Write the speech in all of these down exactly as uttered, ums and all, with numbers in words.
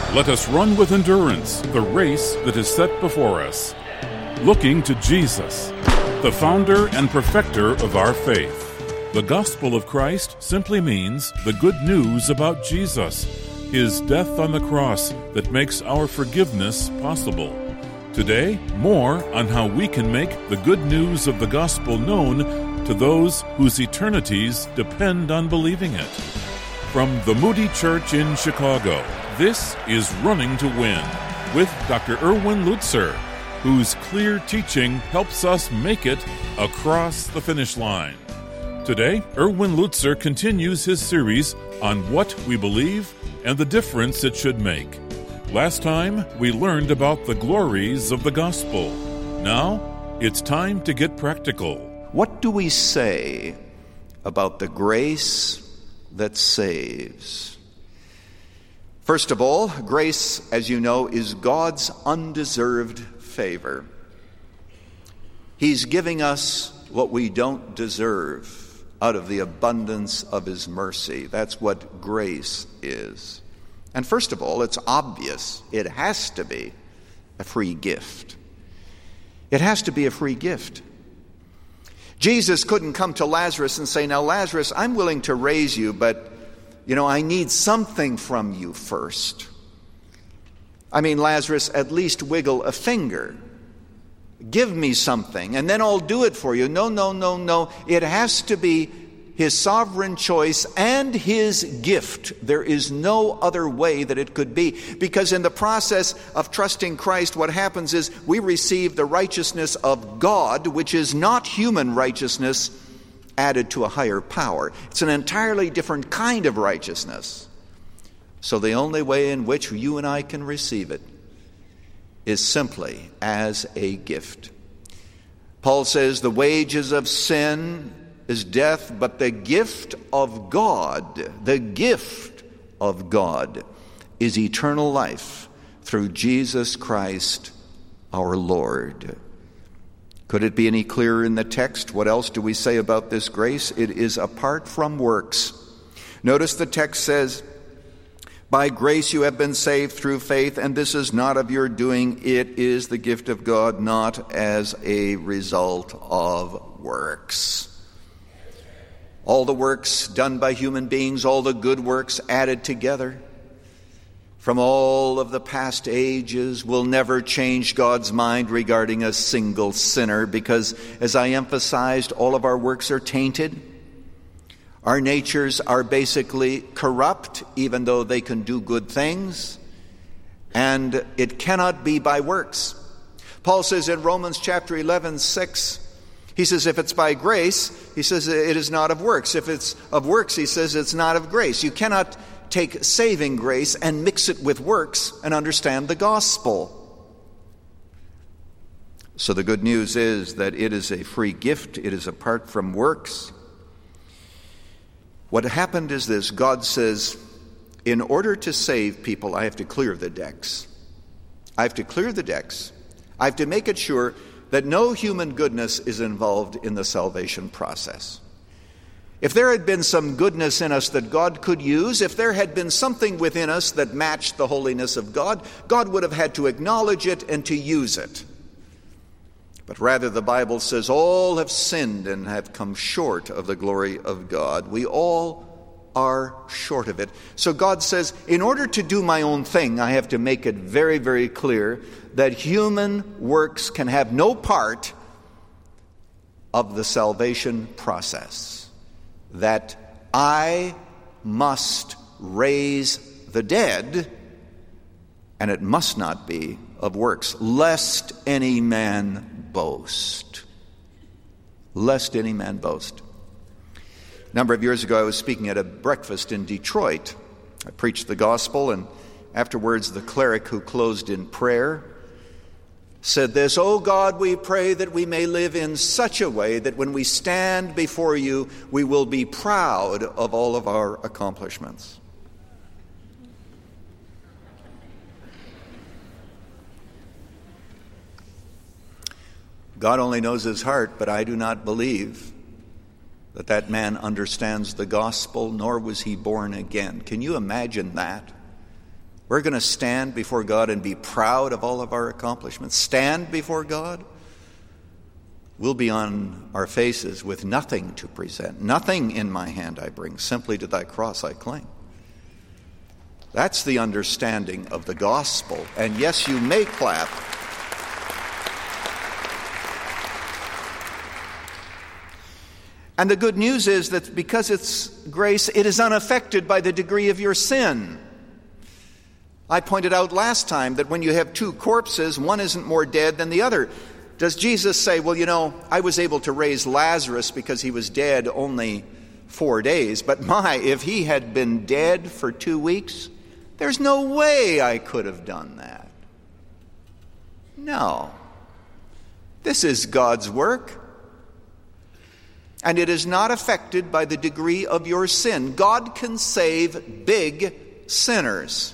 Let us run with endurance the race that is set before us, looking to Jesus, the founder and perfecter of our faith. The gospel of Christ simply means the good news about Jesus, his death on the cross that makes our forgiveness possible. Today, more on how we can make the good news of the gospel known to those whose eternities depend on believing it. From the Moody Church in Chicago, this is Running to Win with Doctor Erwin Lutzer, whose clear teaching helps us make it across the finish line. Today, Erwin Lutzer continues his series on what we believe and the difference it should make. Last time, we learned about the glories of the gospel. Now, it's time to get practical. What do we say about the grace that saves? First of all, grace, as you know, is God's undeserved favor. He's giving us what we don't deserve out of the abundance of His mercy. That's what grace is. And first of all, it's obvious. It has to be a free gift. It has to be a free gift. Jesus couldn't come to Lazarus and say, "Now, Lazarus, I'm willing to raise you, but you know, I need something from you first. I mean, Lazarus, at least wiggle a finger. Give me something, and then I'll do it for you." No, no, no, no. It has to be His sovereign choice and His gift. There is no other way that it could be. Because in the process of trusting Christ, what happens is we receive the righteousness of God, which is not human righteousness, added to a higher power. It's an entirely different kind of righteousness. So the only way in which you and I can receive it is simply as a gift. Paul says the wages of sin is death, but the gift of God, the gift of God is eternal life through Jesus Christ our Lord. Could it be any clearer in the text? What else do we say about this grace? It is apart from works. Notice the text says, "By grace you have been saved through faith, and this is not of your doing. It is the gift of God, not as a result of works." All the works done by human beings, all the good works added together from all of the past ages will never change God's mind regarding a single sinner, because, as I emphasized, all of our works are tainted. Our natures are basically corrupt, even though they can do good things, and it cannot be by works. Paul says in Romans chapter eleven, six, he says, if it's by grace, he says it is not of works. If it's of works, he says it's not of grace. You cannot take saving grace and mix it with works and understand the gospel. So the good news is that it is a free gift. It is apart from works. What happened is this: God says, in order to save people, I have to clear the decks. I have to clear the decks. I have to make it sure that no human goodness is involved in the salvation process. If there had been some goodness in us that God could use, if there had been something within us that matched the holiness of God, God would have had to acknowledge it and to use it. But rather, the Bible says all have sinned and have come short of the glory of God. We all are short of it. So God says, in order to do my own thing, I have to make it very, very clear that human works can have no part of the salvation process. That I must raise the dead, and it must not be of works, lest any man boast. Lest any man boast. A number of years ago, I was speaking at a breakfast in Detroit. I preached the gospel, and afterwards the cleric who closed in prayer said this: "Oh God, we pray that we may live in such a way that when we stand before you, we will be proud of all of our accomplishments." God only knows his heart, but I do not believe that that man understands the gospel, nor was he born again. Can you imagine that? We're going to stand before God and be proud of all of our accomplishments. Stand before God. We'll be on our faces with nothing to present. Nothing in my hand I bring, simply to thy cross I cling. That's the understanding of the gospel. And yes, you may clap. And the good news is that because it's grace, it is unaffected by the degree of your sin. I pointed out last time that when you have two corpses, one isn't more dead than the other. Does Jesus say, well, you know, I was able to raise Lazarus because he was dead only four days, but my, if he had been dead for two weeks, there's no way I could have done that. No. This is God's work, and it is not affected by the degree of your sin. God can save big sinners.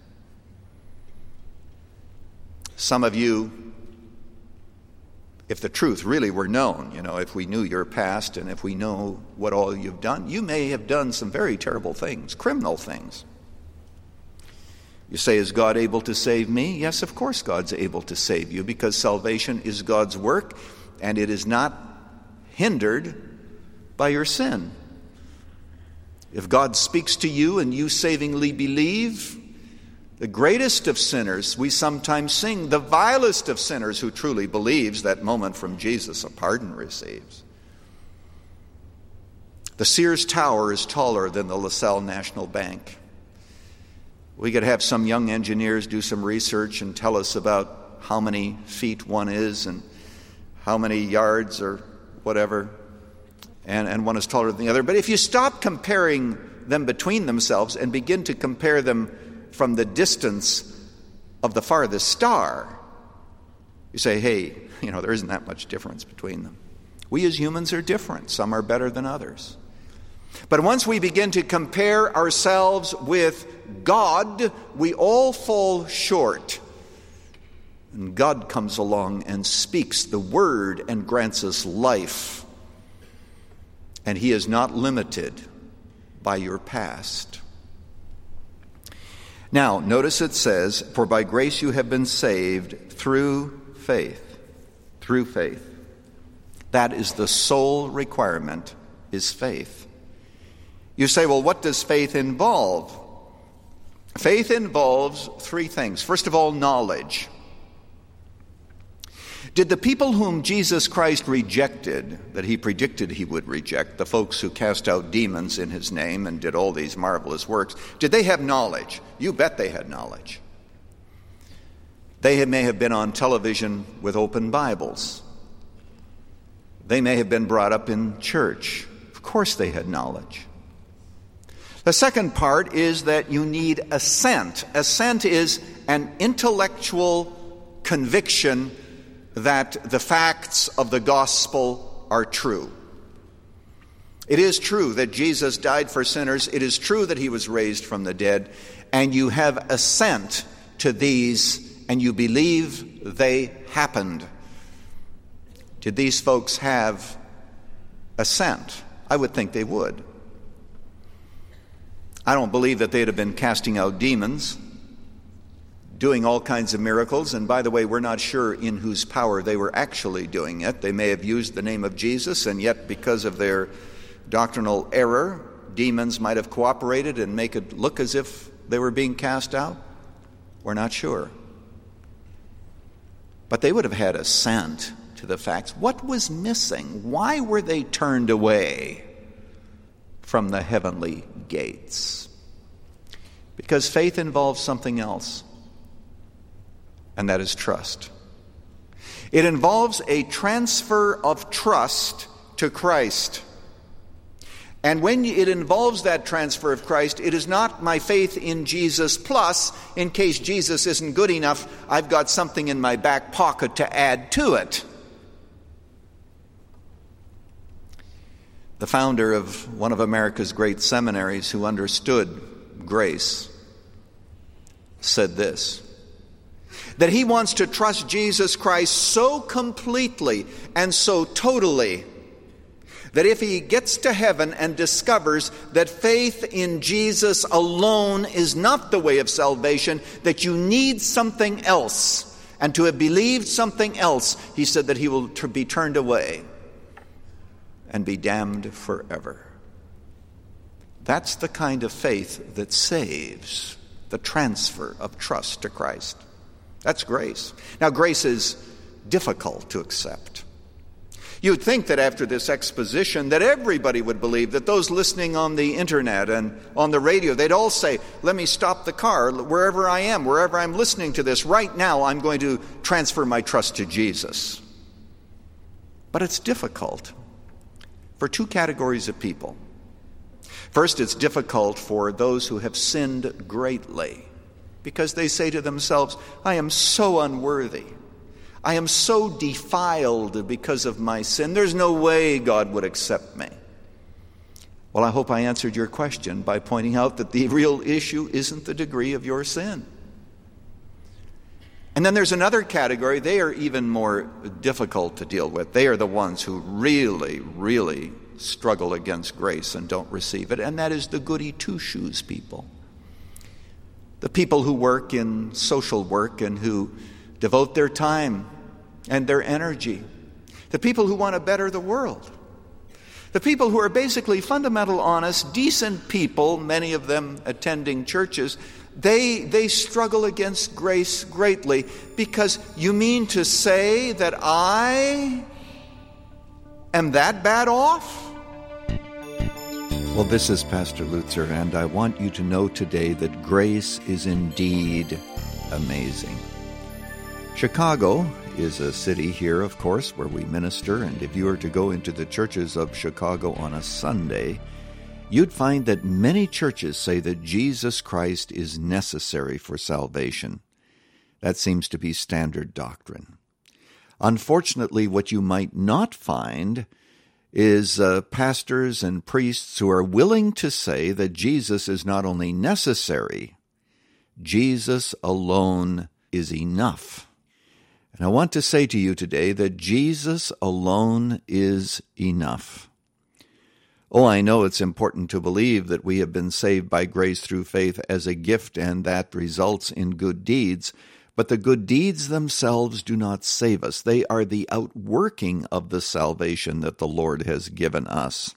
Some of you, if the truth really were known, you know, if we knew your past and if we know what all you've done, you may have done some very terrible things, criminal things. You say, is God able to save me? Yes, of course God's able to save you, because salvation is God's work and it is not hindered by your sin. If God speaks to you and you savingly believe, the greatest of sinners, we sometimes sing, the vilest of sinners who truly believes, that moment from Jesus a pardon receives. The Sears Tower is taller than the LaSalle National Bank. We could have some young engineers do some research and tell us about how many feet one is and how many yards or whatever, and, and one is taller than the other. But if you stop comparing them between themselves and begin to compare them from the distance of the farthest star, you say, hey, you know, there isn't that much difference between them. We as humans are different. Some are better than others. But once we begin to compare ourselves with God, we all fall short. And God comes along and speaks the word and grants us life. And he is not limited by your past. Now, notice it says, for by grace you have been saved through faith. Through faith. That is the sole requirement, is faith. You say, well, what does faith involve? Faith involves three things. First of all, knowledge. Did the people whom Jesus Christ rejected, that he predicted he would reject, the folks who cast out demons in his name and did all these marvelous works, did they have knowledge? You bet they had knowledge. They may have been on television with open Bibles. They may have been brought up in church. Of course they had knowledge. The second part is that you need assent. Assent is an intellectual conviction that the facts of the gospel are true. It is true that Jesus died for sinners. It is true that he was raised from the dead. And you have assent to these, and you believe they happened. Did these folks have assent? I would think they would. I don't believe that they'd have been casting out demons, doing all kinds of miracles. And by the way, we're not sure in whose power they were actually doing it. They may have used the name of Jesus, and yet because of their doctrinal error, demons might have cooperated and make it look as if they were being cast out. We're not sure. But they would have had assent to the facts. What was missing? Why were they turned away from the heavenly gates? Because faith involves something else. And that is trust. It involves a transfer of trust to Christ. And when it involves that transfer of Christ, it is not my faith in Jesus plus, in case Jesus isn't good enough, I've got something in my back pocket to add to it. The founder of one of America's great seminaries, who understood grace, said this, that he wants to trust Jesus Christ so completely and so totally that if he gets to heaven and discovers that faith in Jesus alone is not the way of salvation, that you need something else, and to have believed something else, he said that he will t- be turned away and be damned forever. That's the kind of faith that saves, the transfer of trust to Christ. That's grace. Now, grace is difficult to accept. You'd think that after this exposition that everybody would believe, that those listening on the internet and on the radio, they'd all say, let me stop the car wherever I am, wherever I'm listening to this. Right now, I'm going to transfer my trust to Jesus. But it's difficult for two categories of people. First, it's difficult for those who have sinned greatly, because they say to themselves, I am so unworthy. I am so defiled because of my sin. There's no way God would accept me. Well, I hope I answered your question by pointing out that the real issue isn't the degree of your sin. And then there's another category. They are even more difficult to deal with. They are the ones who really, really struggle against grace and don't receive it. And that is the goody two-shoes people. The people who work in social work and who devote their time and their energy. The people who want to better the world. The people who are basically fundamental, honest, decent people, many of them attending churches, they, they struggle against grace greatly, because you mean to say that I am that bad off? Well, this is Pastor Lutzer, and I want you to know today that grace is indeed amazing. Chicago is a city here, of course, where we minister, and if you were to go into the churches of Chicago on a Sunday, you'd find that many churches say that Jesus Christ is necessary for salvation. That seems to be standard doctrine. Unfortunately, what you might not find is uh, pastors and priests who are willing to say that Jesus is not only necessary, Jesus alone is enough. And I want to say to you today that Jesus alone is enough. Oh, I know it's important to believe that we have been saved by grace through faith as a gift, and that results in good deeds. But the good deeds themselves do not save us. They are the outworking of the salvation that the Lord has given us.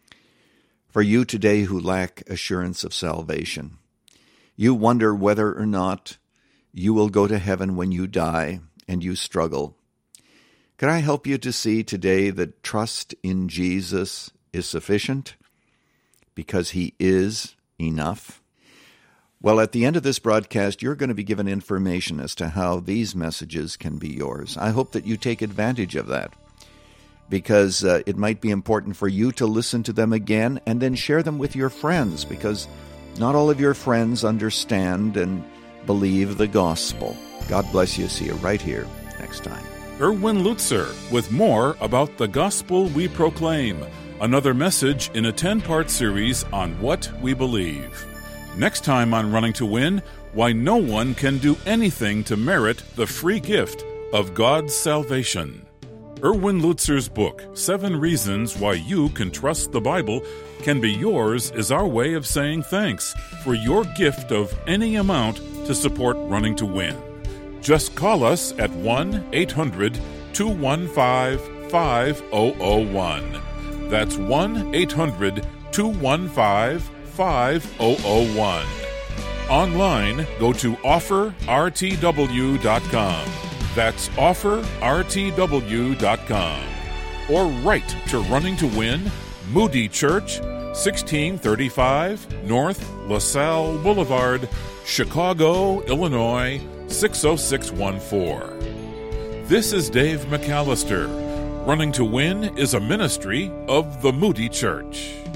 For you today who lack assurance of salvation, you wonder whether or not you will go to heaven when you die, and you struggle. Can I help you to see today that trust in Jesus is sufficient because he is enough? Well, at the end of this broadcast, you're going to be given information as to how these messages can be yours. I hope that you take advantage of that, because uh, it might be important for you to listen to them again and then share them with your friends, because not all of your friends understand and believe the gospel. God bless you. See you right here next time. Erwin Lutzer with more about the gospel we proclaim. Another message in a ten-part series on what we believe. Next time on Running to Win, why no one can do anything to merit the free gift of God's salvation. Erwin Lutzer's book, Seven Reasons Why You Can Trust the Bible, can be yours as our way of saying thanks for your gift of any amount to support Running to Win. Just call us at one eight hundred two one five five zero zero one. That's one eight hundred two one five five zero zero one. Online, go to offer r t w dot com. That's offer r t w dot com. Or write to Running to Win, Moody Church, sixteen thirty-five North LaSalle Boulevard, Chicago, Illinois, six oh six one four. This is Dave McAllister. Running to Win is a ministry of the Moody Church.